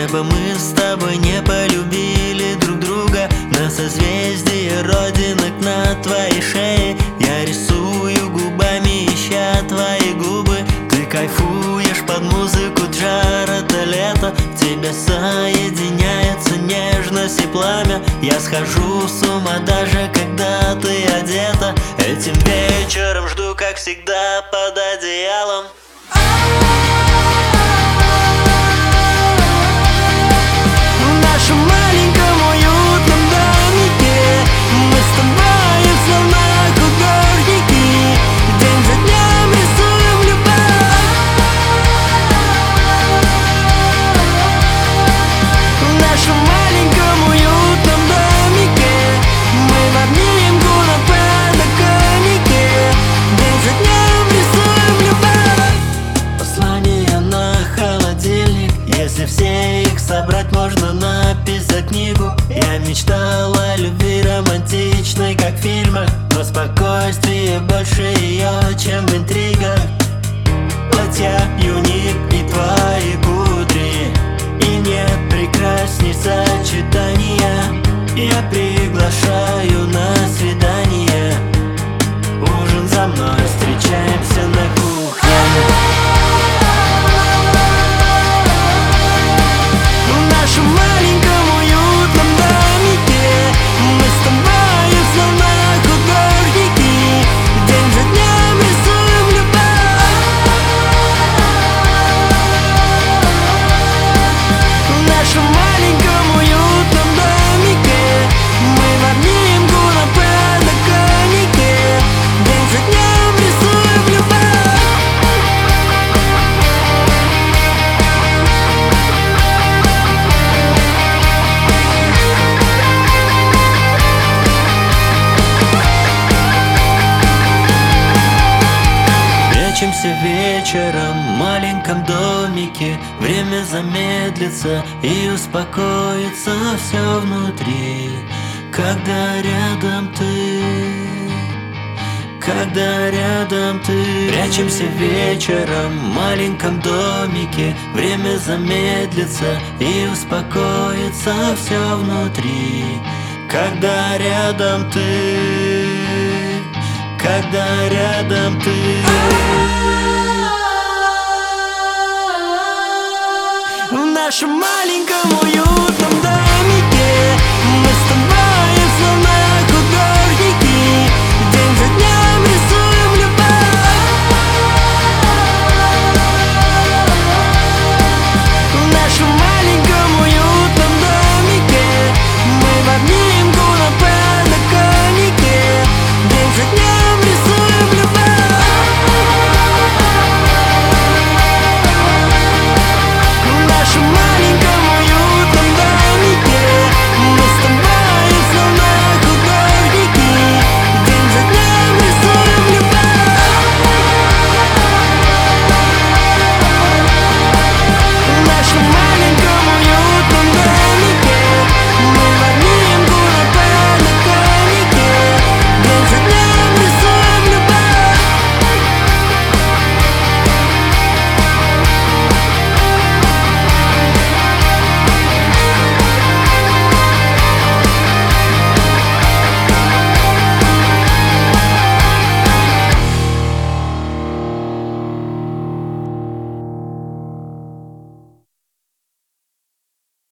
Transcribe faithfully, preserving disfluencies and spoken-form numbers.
Где бы мы с тобой не полюбили друг друга, на созвездие родинок на твоей шее я рисую губами, ища твои губы. Ты кайфуешь под музыку джара, это лето. В тебе соединяется нежность и пламя. Я схожу с ума даже когда ты одета. Этим вечером жду, как всегда, под одеялом. Если все их собрать, можно написать книгу. Я мечтал о любви романтичной, как в фильмах, но спокойствие больше ее, чем в интригах. Платья, юник и твои кудри, и нет прекрасней сочетания. Я приглашаю на свидание. Ужин за мной, встречаемся на кухне. Прячемся вечером в маленьком домике. Время замедлится и успокоится все внутри, когда рядом ты, когда рядом ты. Прячемся вечером в маленьком домике. Время замедлится и успокоится все внутри, когда рядом ты, когда рядом ты. В нашем маленьком уютном